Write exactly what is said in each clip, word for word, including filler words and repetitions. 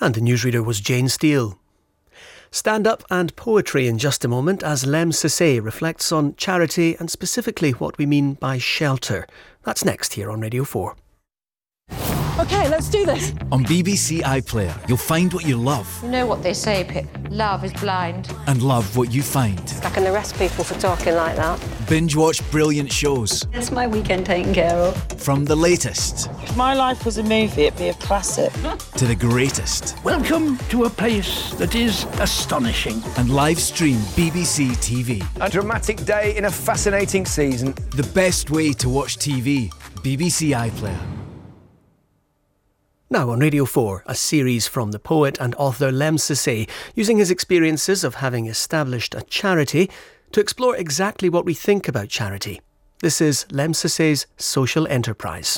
And the newsreader was Jane Steele. Stand-up and poetry in just a moment as Lem Sissay reflects on charity and specifically what we mean by shelter. That's next here on Radio four. OK, let's do this. On B B C iPlayer, you'll find what you love. You know what they say, Pip. Love is blind. And love what you find. I can arrest people for talking like that. Binge watch brilliant shows. That's my weekend taken care of. From the latest. If my life was a movie, it'd be a classic. To the greatest. Welcome to a place that is astonishing. And live stream B B C T V. A dramatic day in a fascinating season. The best way to watch T V. B B C iPlayer. Now on Radio four, a series from the poet and author Lem Sissay, using his experiences of having established a charity to explore exactly what we think about charity. This is Lem Sissay's Social Enterprise.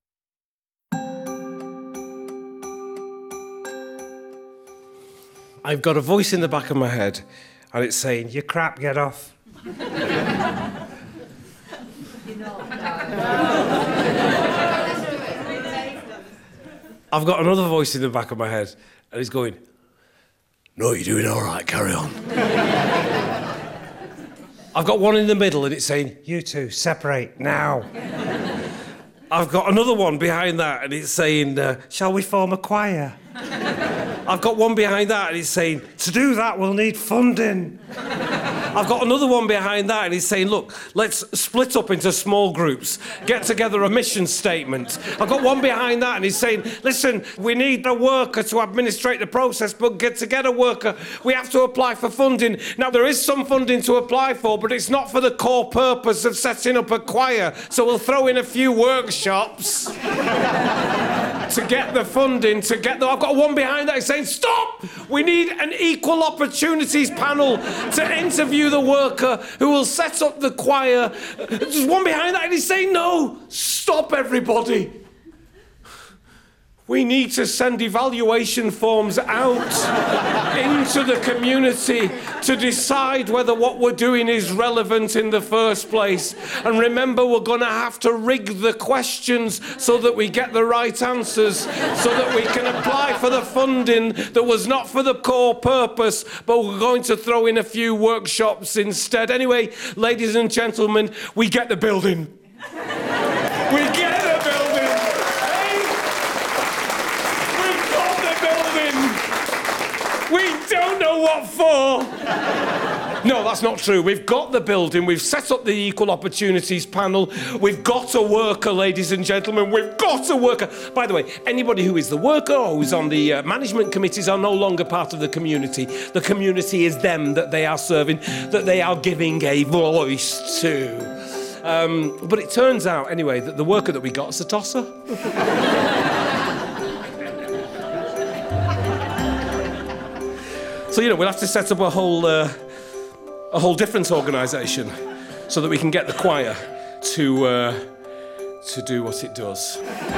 I've got a voice in the back of my head and it's saying, "You crap, get off." I've got another voice in the back of my head and it's going, "No, you're doing all right, carry on." I've got one in the middle and it's saying, "You two, separate now." I've got another one behind that and it's saying, uh, "Shall we form a choir?" I've got one behind that and it's saying, "To do that, we'll need funding." I've got another one behind that and he's saying, "Look, let's split up into small groups, get together a mission statement." I've got one behind that and he's saying, "Listen, we need a worker to administrate the process, but get to get a worker, we have to apply for funding." Now, there is some funding to apply for, but it's not for the core purpose of setting up a choir, so we'll throw in a few workshops to get the funding, to get the... I've got one behind that saying, "Stop! We need an equal opportunities panel to interview the worker who will set up the choir." There's one behind that and he's saying, "No, stop everybody. We need to send evaluation forms out into the community to decide whether what we're doing is relevant in the first place. And remember, we're going to have to rig the questions so that we get the right answers, so that we can apply for the funding that was not for the core purpose, but we're going to throw in a few workshops instead." Anyway, ladies and gentlemen, we get the building. We get the building. We don't know what for. No, that's not true. We've got the building. We've set up the Equal Opportunities panel. We've got a worker, ladies and gentlemen. We've got a worker. By the way, anybody who is the worker or who's on the uh, management committees are no longer part of the community. The community is them that they are serving, that they are giving a voice to. Um, but it turns out, anyway, that the worker that we got is a tosser. So, you know, we'll have to set up a whole, uh, a whole different organisation so that we can get the choir to, uh, to do what it does.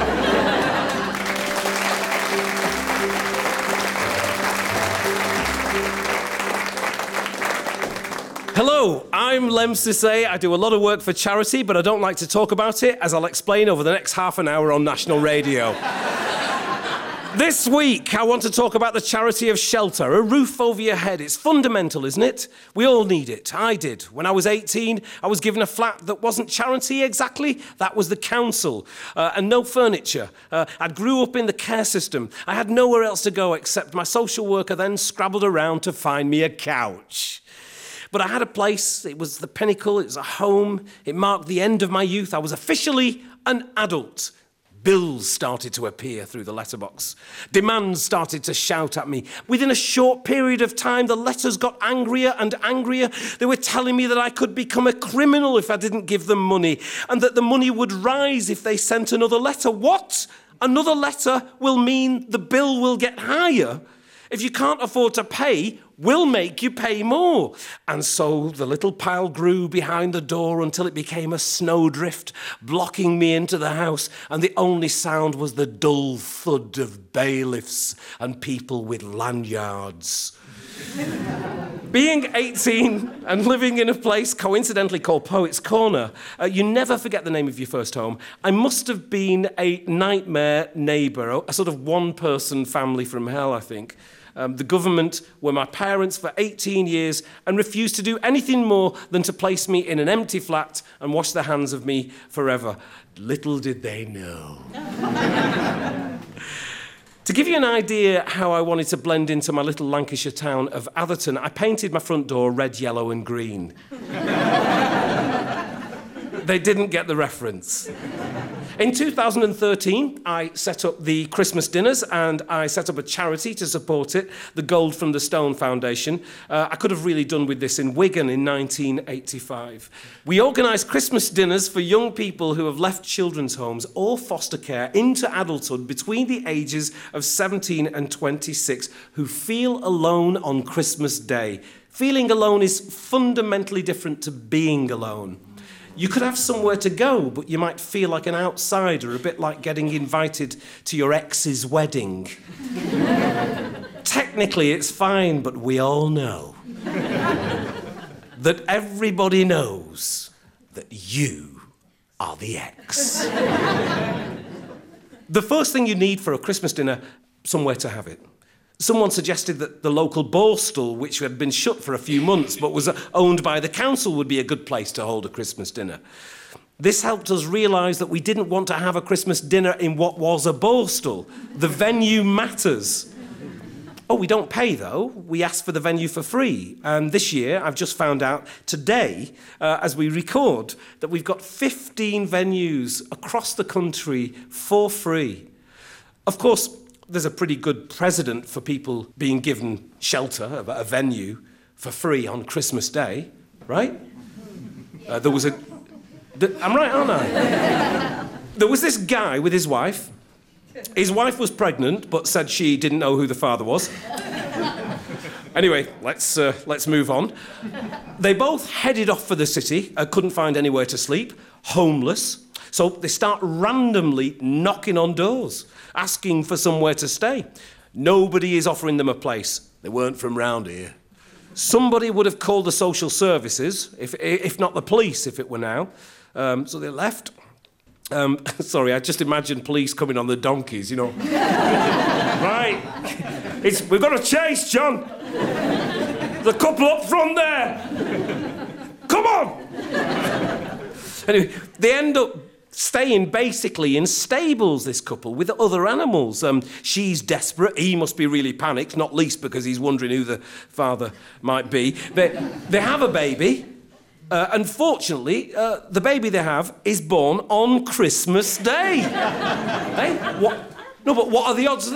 Hello, I'm Lem Sissay. I do a lot of work for charity, but I don't like to talk about it, as I'll explain over the next half an hour on National Radio. This week, I want to talk about the charity of shelter, a roof over your head. It's fundamental, isn't it? We all need it. I did. When I was eighteen, I was given a flat that wasn't charity exactly. That was the council, uh, and no furniture. Uh, I grew up in the care system. I had nowhere else to go except my social worker then scrabbled around to find me a couch. But I had a place. It was the pinnacle. It was a home. It marked the end of my youth. I was officially an adult. Bills started to appear through the letterbox. Demands started to shout at me. Within a short period of time, the letters got angrier and angrier. They were telling me that I could become a criminal if I didn't give them money, and that the money would rise if they sent another letter. What? Another letter will mean the bill will get higher? If you can't afford to pay, We'll make you pay more. And so the little pile grew behind the door until it became a snowdrift, blocking me into the house, and the only sound was the dull thud of bailiffs and people with lanyards. Being eighteen and living in a place coincidentally called Poets' Corner, uh, you never forget the name of your first home. I must have been a nightmare neighbour, a sort of one-person family from hell, I think. Um, the government were my parents for eighteen years and refused to do anything more than to place me in an empty flat and wash their hands of me forever. Little did they know. To give you an idea how I wanted to blend into my little Lancashire town of Atherton, I painted my front door red, yellow and green. They didn't get the reference. In two thousand thirteen, I set up the Christmas dinners and I set up a charity to support it, the Gold from the Stone Foundation. Uh, I could have really done with this in Wigan in nineteen eighty-five. We organise Christmas dinners for young people who have left children's homes or foster care into adulthood between the ages of seventeen and twenty-six who feel alone on Christmas Day. Feeling alone is fundamentally different to being alone. You could have somewhere to go, but you might feel like an outsider, a bit like getting invited to your ex's wedding. Technically, it's fine, but we all know that everybody knows that you are the ex. The first thing you need for a Christmas dinner, somewhere to have it. Someone suggested that the local Borstal, which had been shut for a few months but was owned by the council, would be a good place to hold a Christmas dinner. This helped us realise that we didn't want to have a Christmas dinner in what was a Borstal. The venue matters. Oh, we don't pay, though. We ask for the venue for free. And this year, I've just found out today, uh, as we record, that we've got fifteen venues across the country for free. Of course, there's a pretty good precedent for people being given shelter, a venue, for free on Christmas Day, right? Uh, there was a... Th- I'm right, aren't I? There was this guy with his wife. His wife was pregnant, but said she didn't know who the father was. Anyway, let's, uh, let's move on. They both headed off for the city, uh, couldn't find anywhere to sleep, homeless. So they start randomly knocking on doors, asking for somewhere to stay. Nobody is offering them a place. They weren't from round here. Somebody would have called the social services, if, if not the police, if it were now. Um, so they left. Um, sorry, I just imagined police coming on the donkeys, you know. Right. It's, we've got a chase, John. The couple up front there. Come on. Anyway, they end up staying basically in stables, this couple, with other animals. Um, she's desperate. He must be really panicked, not least because he's wondering who the father might be. They, they have a baby. Uh, unfortunately, uh, the baby they have is born on Christmas Day. Hey, what? No, but what are the odds of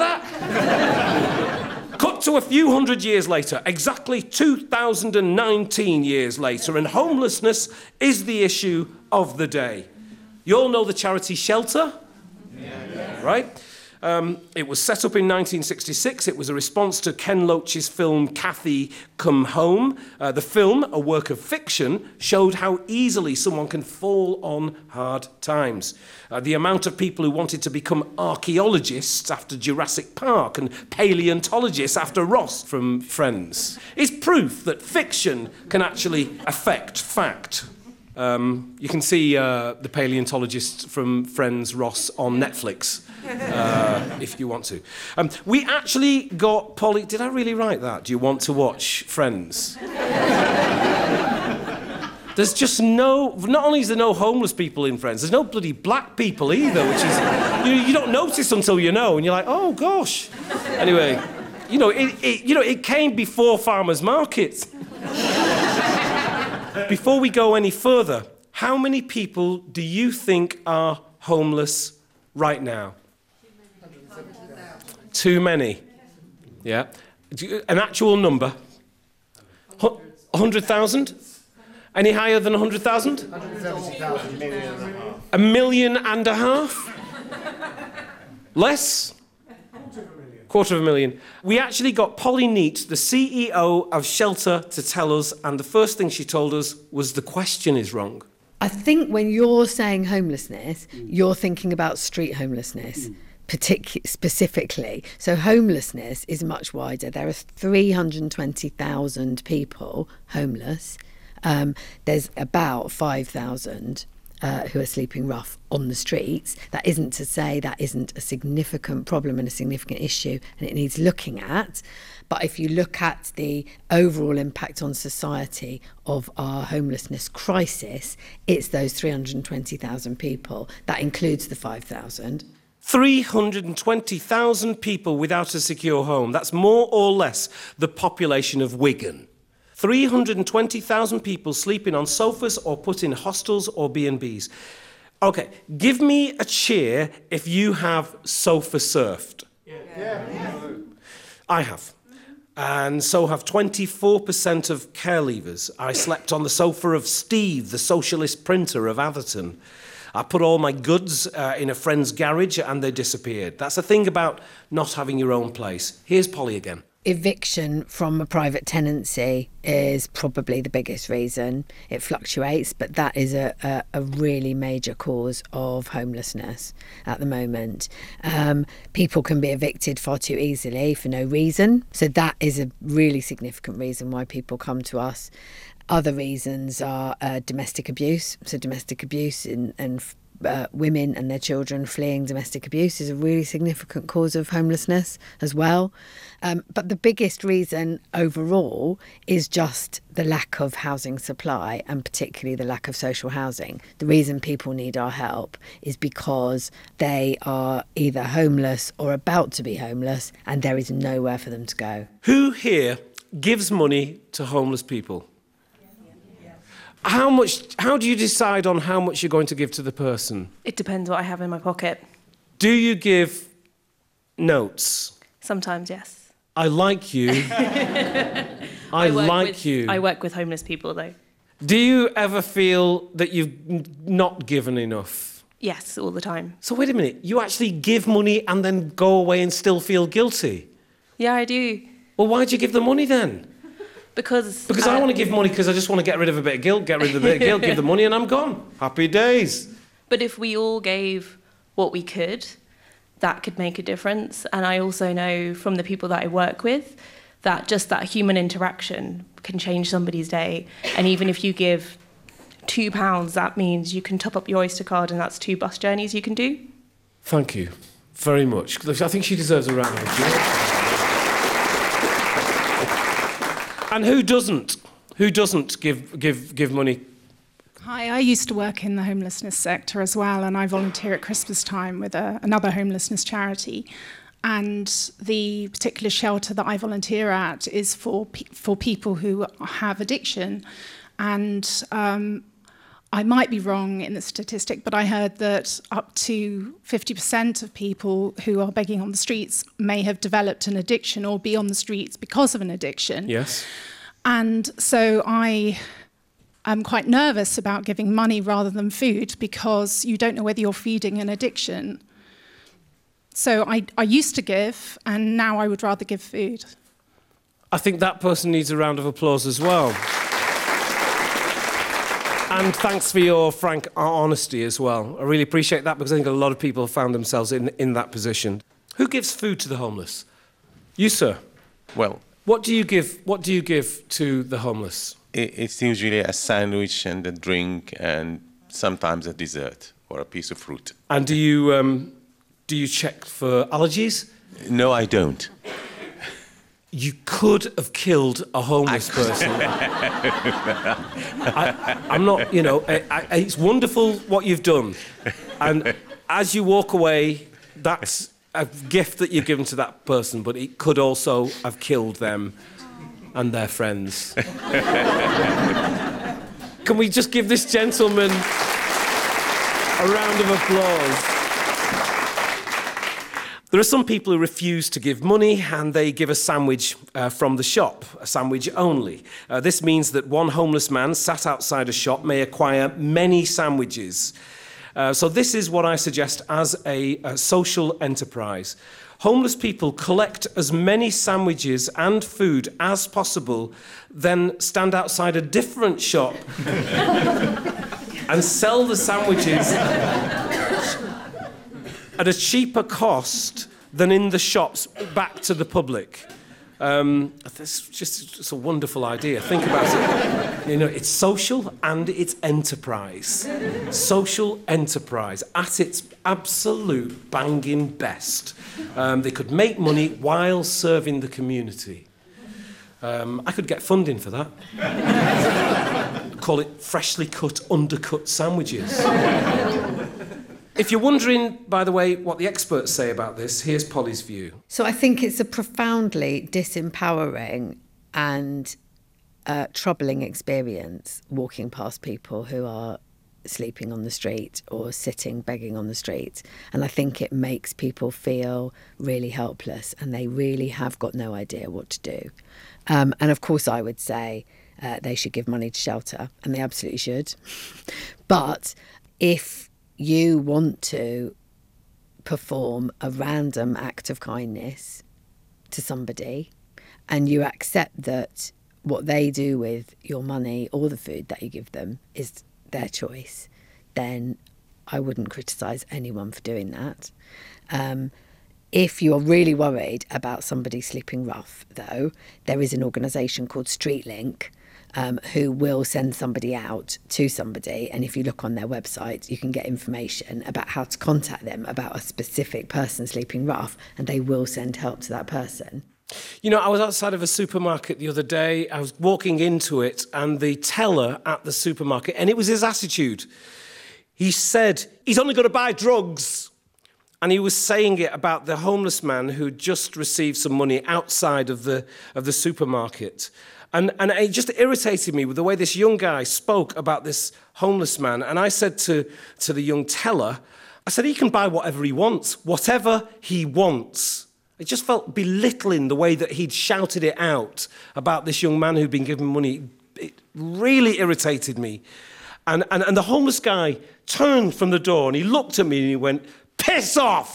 that? Cut to a few hundred years later, exactly two thousand nineteen years later, and homelessness is the issue of the day. You all know the charity Shelter? Yeah. Right? Um, it was set up in nineteen sixty-six. It was a response to Ken Loach's film Cathy Come Home. Uh, the film, a work of fiction, showed how easily someone can fall on hard times. Uh, the amount of people who wanted to become archaeologists after Jurassic Park and paleontologists after Ross from Friends is proof that fiction can actually affect fact. Um, you can see uh, the paleontologist from Friends, Ross, on Netflix, uh, if you want to. Um, we actually got Polly... Did I really write that? Do you want to watch Friends? There's just no... Not only is there no homeless people in Friends, there's no bloody black people either, which is... You, you don't notice until you know, and you're like, oh, gosh. Anyway, you know, it, it, you know, it came before farmers' markets. Before we go any further, how many people do you think are homeless right now? Too many. Yeah. An actual number? one hundred thousand? Any higher than one hundred thousand? one hundred seventy thousand. A million and a half? Less? Quarter of a million. We actually got Polly Neat, the C E O of Shelter, to tell us, and the first thing she told us was the question is wrong. I think when you're saying homelessness, you're thinking about street homelessness. Mm. Particular, specifically. So homelessness is much wider. There are three hundred twenty thousand people homeless. Um, there's about five thousand uh, who are sleeping rough on the streets. That isn't to say that isn't a significant problem and a significant issue, and it needs looking at. But if you look at the overall impact on society of our homelessness crisis, it's those three hundred twenty thousand people. That includes the five thousand. three hundred twenty thousand people without a secure home. That's more or less the population of Wigan. three hundred twenty thousand people sleeping on sofas or put in hostels or B and Bs. OK, give me a cheer if you have sofa surfed. Yeah. Yeah. I have. And so have twenty-four percent of care leavers. I slept on the sofa of Steve, the socialist printer of Atherton. I put all my goods uh, in a friend's garage and they disappeared. That's the thing about not having your own place. Here's Polly again. Eviction from a private tenancy is probably the biggest reason. It fluctuates, but that is a, a, a really major cause of homelessness at the moment. Um, people can be evicted far too easily for no reason. So that is a really significant reason why people come to us. Other reasons are uh, domestic abuse. So domestic abuse in, and uh, women and their children fleeing domestic abuse is a really significant cause of homelessness as well. Um, but the biggest reason overall is just the lack of housing supply, and particularly the lack of social housing. The reason people need our help is because they are either homeless or about to be homeless, and there is nowhere for them to go. Who here gives money to homeless people? How much? How do you decide on how much you're going to give to the person? It depends what I have in my pocket. Do you give notes? Sometimes, yes. I like you. I, I like with, you. I work with homeless people, though. Do you ever feel that you've n- not given enough? Yes, all the time. So wait a minute. You actually give money and then go away and still feel guilty? Yeah, I do. Well, why'd you give the money then? Because... Because I, I want to give money because I just want to get rid of a bit of guilt, get rid of a bit of guilt, give the money and I'm gone. Happy days. But if we all gave what we could, that could make a difference. And I also know from the people that I work with that just that human interaction can change somebody's day. And even if you give two pounds, that means you can top up your Oyster card and that's two bus journeys you can do. Thank you very much. I think she deserves a round of applause. And who doesn't? Who doesn't give give give money? Hi, I used to work in the homelessness sector as well, and I volunteer at Christmas time with a, another homelessness charity. And the particular shelter that I volunteer at is for pe- for people who have addiction. And um, I might be wrong in the statistic, but I heard that up to fifty percent of people who are begging on the streets may have developed an addiction or be on the streets because of an addiction. Yes. And so I am quite nervous about giving money rather than food because you don't know whether you're feeding an addiction. So I, I used to give, and now I would rather give food. I think that person needs a round of applause as well. And thanks for your frank honesty as well. I really appreciate that because I think a lot of people have found themselves in, in that position. Who gives food to the homeless? You, sir. Well, what do you give? What do you give to the homeless? It's usually a sandwich and a drink, and sometimes a dessert or a piece of fruit. And do you um, do you check for allergies? No, I don't. You could have killed a homeless person. I, I'm not, you know, I, I, it's wonderful what you've done. And as you walk away, that's a gift that you've given to that person, but it could also have killed them and their friends. Can we just give this gentleman a round of applause? There are some people who refuse to give money and they give a sandwich uh, from the shop, a sandwich only. Uh, this means that one homeless man sat outside a shop may acquire many sandwiches. Uh, so this is what I suggest as a, a social enterprise. homeless people collect as many sandwiches and food as possible, then stand outside a different shop and sell the sandwiches at a cheaper cost than in the shops back to the public. Um, that's just it's a wonderful idea. Think about it. You know, it's social and it's enterprise. Social enterprise at its absolute banging best. Um, they could make money while serving the community. Um, I could get funding for that. Call it freshly cut, undercut sandwiches. If you're wondering, by the way, what the experts say about this, here's Polly's view. So I think it's a profoundly disempowering and uh, troubling experience walking past people who are sleeping on the street or sitting begging on the street. And I think it makes people feel really helpless and they really have got no idea what to do. Um, and of course I would say uh, they should give money to shelter, and they absolutely should. But if you want to perform a random act of kindness to somebody and you accept that what they do with your money or the food that you give them is their choice, then I wouldn't criticise anyone for doing that. Um, if you're really worried about somebody sleeping rough, though, there is an organisation called StreetLink Um, who will send somebody out to somebody, and if you look on their website you can get information about how to contact them about a specific person sleeping rough, and they will send help to that person. You know, I was outside of a supermarket the other day. I was walking into it, and the teller at the supermarket, and it was his attitude. He said, he's only going to buy drugs. And he was saying it about the homeless man who just received some money outside of the, of the supermarket. And, and it just irritated me with the way this young guy spoke about this homeless man. And I said to, to the young teller, I said, he can buy whatever he wants, whatever he wants. It just felt belittling the way that he'd shouted it out about this young man who'd been given money. It really irritated me. And, and, and the homeless guy turned from the door and he looked at me and he went, piss off!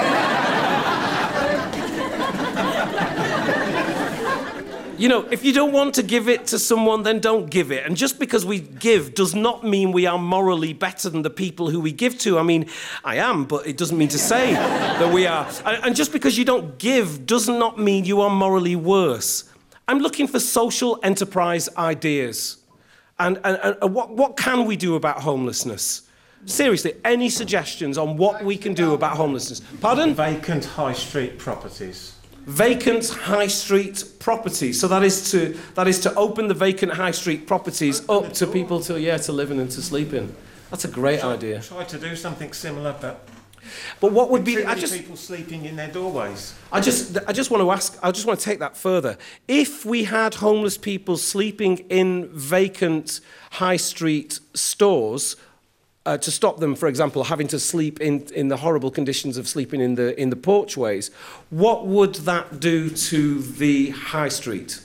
You know, if you don't want to give it to someone, then don't give it. And just because we give does not mean we are morally better than the people who we give to. I mean, I am, but it doesn't mean to say that we are. And just because you don't give does not mean you are morally worse. I'm looking for social enterprise ideas. And, and, and what, what can we do about homelessness? Seriously, any suggestions on what we can do about homelessness? Pardon? Vacant high street properties. Vacant high street properties. So that is to that is to open the vacant high street properties up to people to yeah to live in and to sleep in. That's a great try, idea. Try to do something similar, but but what would be? I just people sleeping in their doorways. I just I just want to ask. I just want to take that further. If we had homeless people sleeping in vacant high street stores. Uh, to stop them, for example, having to sleep in, in the horrible conditions of sleeping in the, in the porchways, what would that do to the high street?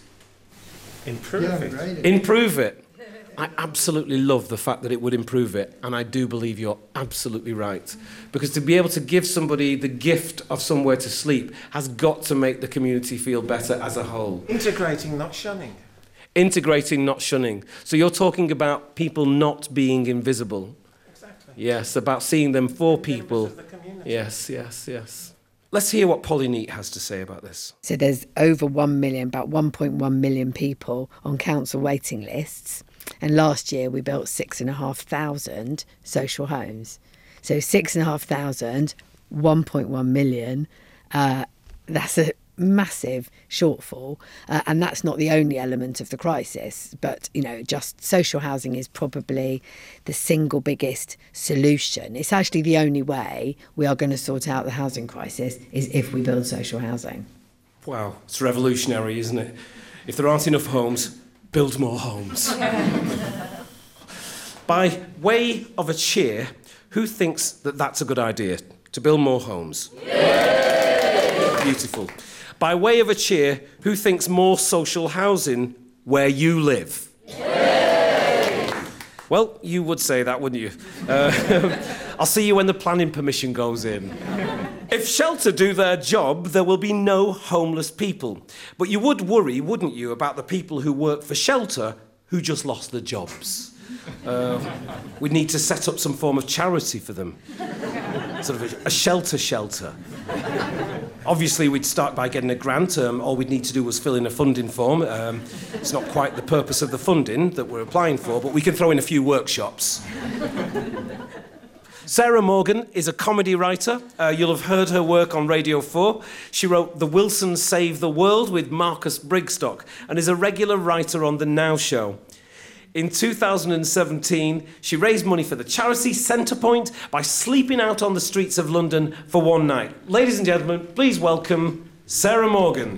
Improve yeah, it. Right. Improve it. I absolutely love the fact that it would improve it, and I do believe you're absolutely right. Because to be able to give somebody the gift of somewhere to sleep has got to make the community feel better as a whole. Integrating, not shunning. Integrating, not shunning. So you're talking about people not being invisible. Yes, about seeing them for people. Yes, yes, yes. Let's hear what Polly Neate has to say about this. So there's over one million, about one point one million people on council waiting lists. And last year we built six and a half thousand social homes. So six and a half thousand, one point one million, uh, that's a massive shortfall, uh, and that's not the only element of the crisis, but you know, just social housing is probably the single biggest solution. It's actually the only way we are going to sort out the housing crisis is if we build social housing. Wow, it's revolutionary, isn't it? If there aren't enough homes, build more homes. By way of a cheer, who thinks that that's a good idea, to build more homes? Yay! Beautiful. By way of a cheer, who thinks more social housing where you live? Yay! Well, you would say that, wouldn't you? Uh, I'll see you when the planning permission goes in. If Shelter do their job, there will be no homeless people. But you would worry, wouldn't you, about the people who work for Shelter who just lost their jobs. Uh, we'd need to set up some form of charity for them. Sort of a, a shelter shelter. Obviously, we'd start by getting a grant. Um, all we'd need to do was fill in a funding form. Um, it's not quite the purpose of the funding that we're applying for, but we can throw in a few workshops. Sarah Morgan is a comedy writer. Uh, you'll have heard her work on Radio four. She wrote The Wilsons Save the World with Marcus Brigstock and is a regular writer on The Now Show. In two thousand seventeen, she raised money for the charity Centrepoint by sleeping out on the streets of London for one night. Ladies and gentlemen, please welcome Sarah Morgan.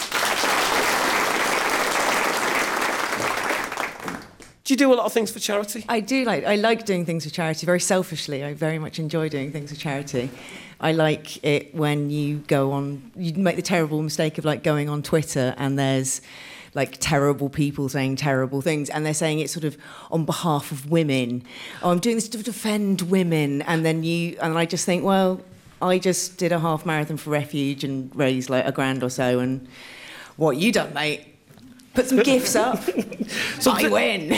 Do you do a lot of things for charity? I do like I like doing things for charity very selfishly. I very much enjoy doing things for charity. I like it when you go on you make the terrible mistake of like going on Twitter and there's like terrible people saying terrible things and they're saying it sort of on behalf of women. Oh, I'm doing this to defend women, and then you and I just think, well, I just did a half marathon for Refuge and raised like a grand or so, and what you done, mate? Put some gifts up. So I win.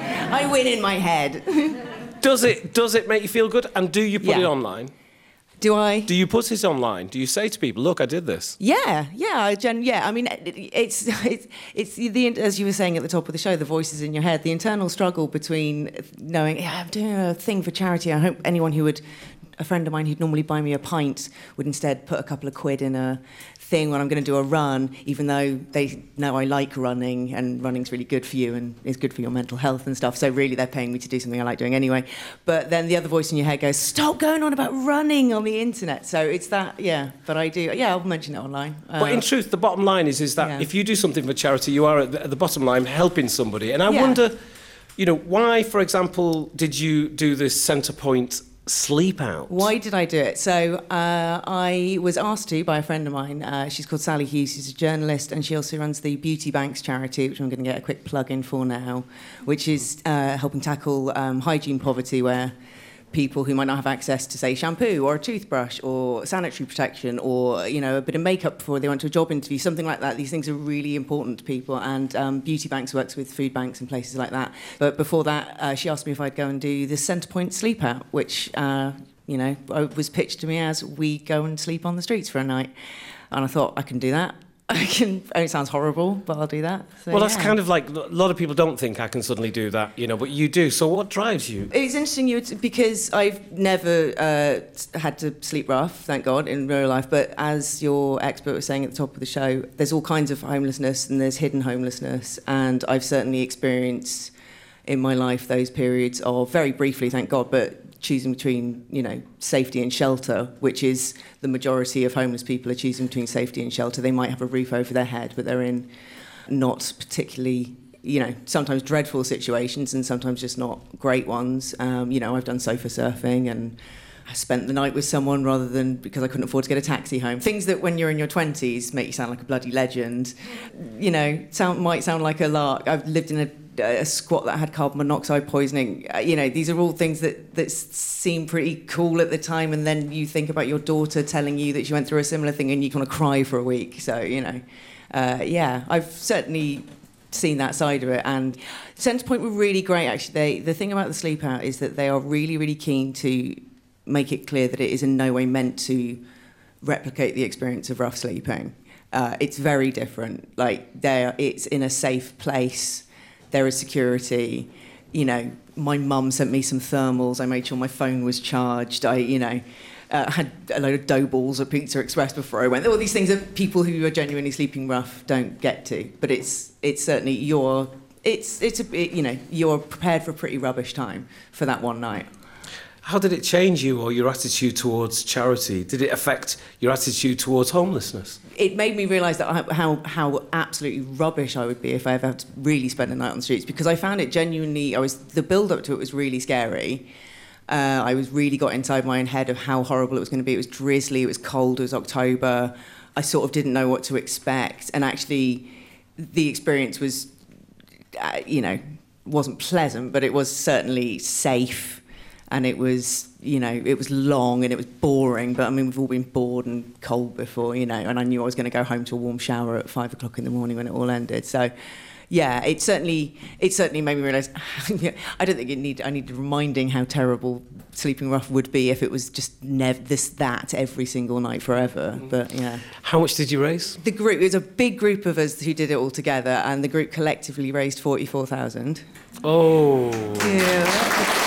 I win in my head. Does it does it make you feel good? And do you put Yeah. it online? Do I? Do you put it online? Do you say to people, look, I did this? Yeah, yeah, I gen- yeah. I mean, it, it's it's it's the as you were saying at the top of the show, the voices in your head, the internal struggle between knowing, yeah, I'm doing a thing for charity. I hope anyone who would, a friend of mine who'd normally buy me a pint would instead put a couple of quid in a thing when I'm going to do a run, even though they know I like running and running's really good for you and is good for your mental health and stuff. So really they're paying me to do something I like doing anyway. But then the other voice in your head goes, stop going on about running on the internet. So it's that, yeah. But I do, yeah, I'll mention it online. Uh, But in truth, the bottom line is, is that yeah. if you do something for charity, you are at the, at the bottom line helping somebody. And I Yeah. wonder, you know, why, for example, did you do this Centrepoint sleep out? Why did I do it? So uh, I was asked to by a friend of mine. Uh, she's called Sally Hughes. She's a journalist, and she also runs the Beauty Banks charity, which I'm going to get a quick plug in for now, which is uh, helping tackle um, hygiene poverty, where people who might not have access to, say, shampoo or a toothbrush or sanitary protection or, you know, a bit of makeup before they went to a job interview, something like that. These things are really important to people, and um, Beauty Banks works with food banks and places like that. But before that, uh, she asked me if I'd go and do the Centrepoint sleep out, which, uh, you know, was pitched to me as we go and sleep on the streets for a night. And I thought, I can do that. I can, it sounds horrible, but I'll do that. So, well, that's yeah. kind of like, a lot of people don't think I can suddenly do that, you know, but you do. So what drives you? It's interesting you would, because I've never uh, had to sleep rough, thank God, in real life. But as your expert was saying at the top of the show, there's all kinds of homelessness and there's hidden homelessness. And I've certainly experienced in my life those periods of, very briefly, thank God, but choosing between, you know, safety and shelter, which is the majority of homeless people are choosing between safety and shelter. They might have a roof over their head, but they're in not particularly, you know, sometimes dreadful situations and sometimes just not great ones. Um, you know, I've done sofa surfing and I spent the night with someone rather than because I couldn't afford to get a taxi home. Things that when you're in your twenties make you sound like a bloody legend. You know, sound might sound like a lark. I've lived in a a squat that had carbon monoxide poisoning. Uh, you know, these are all things that, that seem pretty cool at the time, and then you think about your daughter telling you that she went through a similar thing and you kind of cry for a week. So, you know, uh, yeah, I've certainly seen that side of it. And Centrepoint were really great, actually. They, the thing about the sleep out is that they are really, really keen to make it clear that it is in no way meant to replicate the experience of rough sleeping. Uh, it's very different. Like, there, it's in a safe place. There is security. You know, my mum sent me some thermals. I made sure my phone was charged. I, you know, uh, had a load of dough balls at Pizza Express before I went. All these things that people who are genuinely sleeping rough don't get to. But it's it's certainly you're it's it's a it, you know you're prepared for a pretty rubbish time for that one night. How did it change you or your attitude towards charity? Did it affect your attitude towards homelessness? It made me realise that I, how how absolutely rubbish I would be if I ever had to really spend a night on the streets, because I found it genuinely. I was the build up to it was really scary. Uh, I was really got inside my own head of how horrible it was going to be. It was drizzly, it was cold, it was October. I sort of didn't know what to expect, and actually, the experience was, uh, you know, wasn't pleasant, but it was certainly safe. and it was, you know, it was long and it was boring, but I mean, we've all been bored and cold before, you know, and I knew I was going to go home to a warm shower at five o'clock in the morning when it all ended. So, yeah, it certainly it certainly made me realise. I don't think it need I needed reminding how terrible sleeping rough would be if it was just nev- this that every single night forever. But yeah. How much did you raise? The group, it was a big group of us who did it all together, and the group collectively raised forty-four thousand. Oh. Yeah.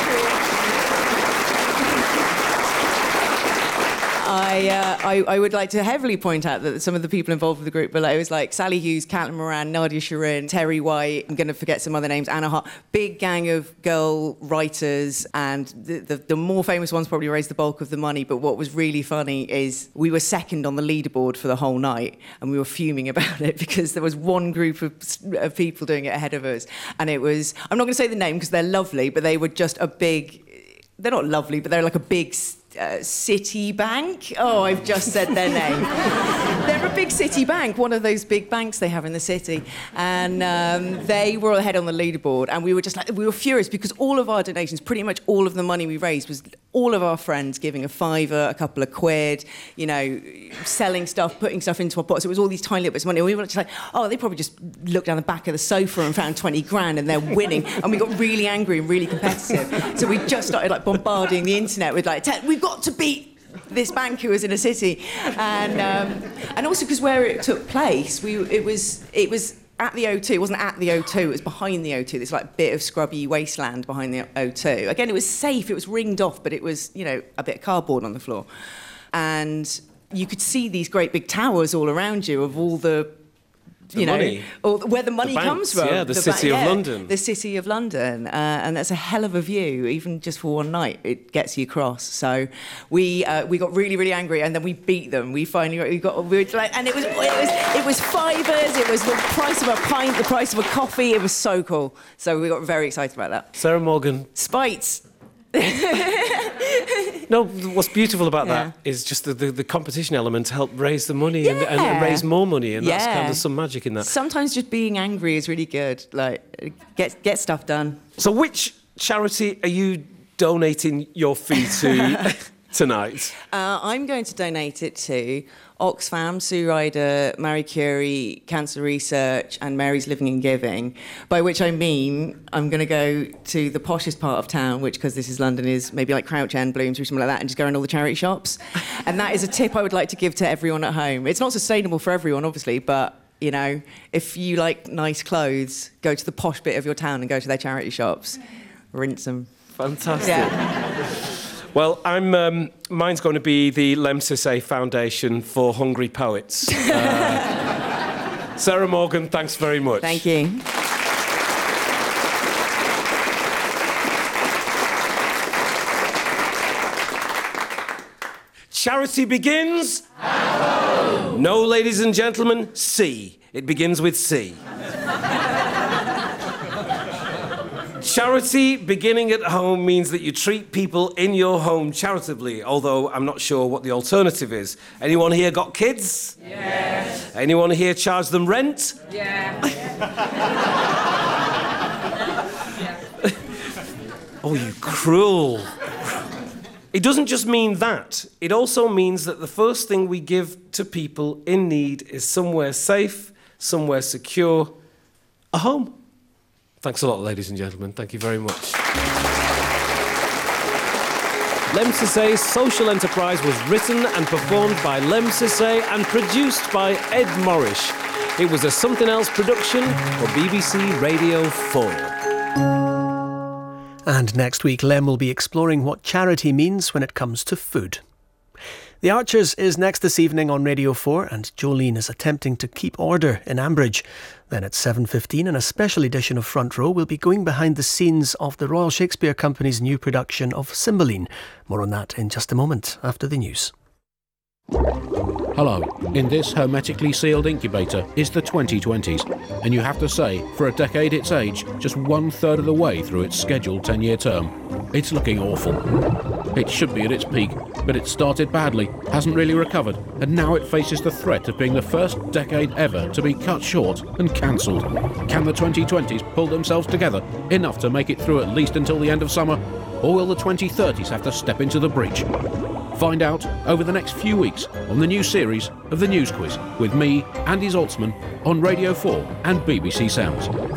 I, uh, I I would like to heavily point out that some of the people involved with the group were like, it was like Sally Hughes, Caitlin Moran, Nadia Sharin, Terry White, I'm going to forget some other names, Anna Hart, big gang of girl writers, and the, the, the more famous ones probably raised the bulk of the money, but what was really funny is we were second on the leaderboard for the whole night, and we were fuming about it because there was one group of, of people doing it ahead of us, and it was, I'm not going to say the name because they're lovely, but they were just a big, they're not lovely, but they're like a big... Uh, Citibank. Oh, I've just said their name. They're a big city bank, one of those big banks they have in the city. And um, they were ahead on the leaderboard. And we were just like, we were furious because all of our donations, pretty much all of the money we raised was all of our friends giving a fiver, a couple of quid, you know, selling stuff, putting stuff into our pots. It was all these tiny little bits of money. And we were just like, oh, they probably just looked down the back of the sofa and found twenty grand and they're winning. And we got really angry and really competitive. So we just started like bombarding the internet with like, we've got to beat this bank who was in a city. And um, and also because where it took place, we it was it was at the O two. It wasn't at the O two, it was behind the O two, this like bit of scrubby wasteland behind the O two. Again, it was safe, it was ringed off, but it was, you know, a bit of cardboard on the floor. And you could see these great big towers all around you of all the The you know, money. or where the money The banks, comes from. yeah, the City ba- of yeah, London. The City of London. Uh, and that's a hell of a view, even just for one night. It gets you across. So we uh, we got really, really angry, and then we beat them. We finally we got, we were like, and it was, it was, it was fivers, it was the price of a pint, the price of a coffee. It was so cool. So we got very excited about that. Sarah Morgan. Spites. No, what's beautiful about Yeah. that is just the, the, the competition element helped raise the money and, and, Yeah. and raise more money, and that's Yeah. kind of some magic in that. Sometimes just being angry is really good. Like, get get stuff done. So which charity are you donating your fee to tonight? Uh, I'm going to donate it to Oxfam, Sue Ryder, Marie Curie, Cancer Research, and Mary's Living and Giving, by which I mean I'm going to go to the poshest part of town, which, because this is London, is maybe like Crouch End, Bloomsbury, something like that, and just go around all the charity shops. And that is a tip I would like to give to everyone at home. It's not sustainable for everyone, obviously, but, you know, if you like nice clothes, go to the posh bit of your town and go to their charity shops. Rinse them. Fantastic. Yeah. Well, I'm. Um, mine's going to be the Lemsisay Foundation for Hungry Poets. Uh, Sarah Morgan, thanks very much. Thank you. Charity begins. No. No, ladies and gentlemen, C. It begins with C. Charity beginning at home means that you treat people in your home charitably, although I'm not sure what the alternative is. Anyone here got kids? Yes. Anyone here charge them rent? Yeah. Oh, you cruel. It doesn't just mean that. It also means that the first thing we give to people in need is somewhere safe, somewhere secure, a home. Thanks a lot, ladies and gentlemen. Thank you very much. Lemsisay's social enterprise was written and performed by Lemsisay and produced by Ed Morrish. It was a Something Else production for B B C Radio four. And next week, Lem will be exploring what charity means when it comes to food. The Archers is next this evening on Radio four, and Jolene is attempting to keep order in Ambridge. Then at seven fifteen, in a special edition of Front Row, we'll be going behind the scenes of the Royal Shakespeare Company's new production of Cymbeline. More on that in just a moment, after the news. Hello. In this hermetically sealed incubator is the twenty twenties, and you have to say, for a decade its age, just one third of the way through its scheduled ten-year term. It's looking awful. It should be at its peak, but it started badly, hasn't really recovered, and now it faces the threat of being the first decade ever to be cut short and cancelled. Can the twenty twenties pull themselves together enough to make it through at least until the end of summer? Or will the twenty thirties have to step into the breach? Find out over the next few weeks on the new series of The News Quiz with me, Andy Zaltzman, on Radio four and B B C Sounds.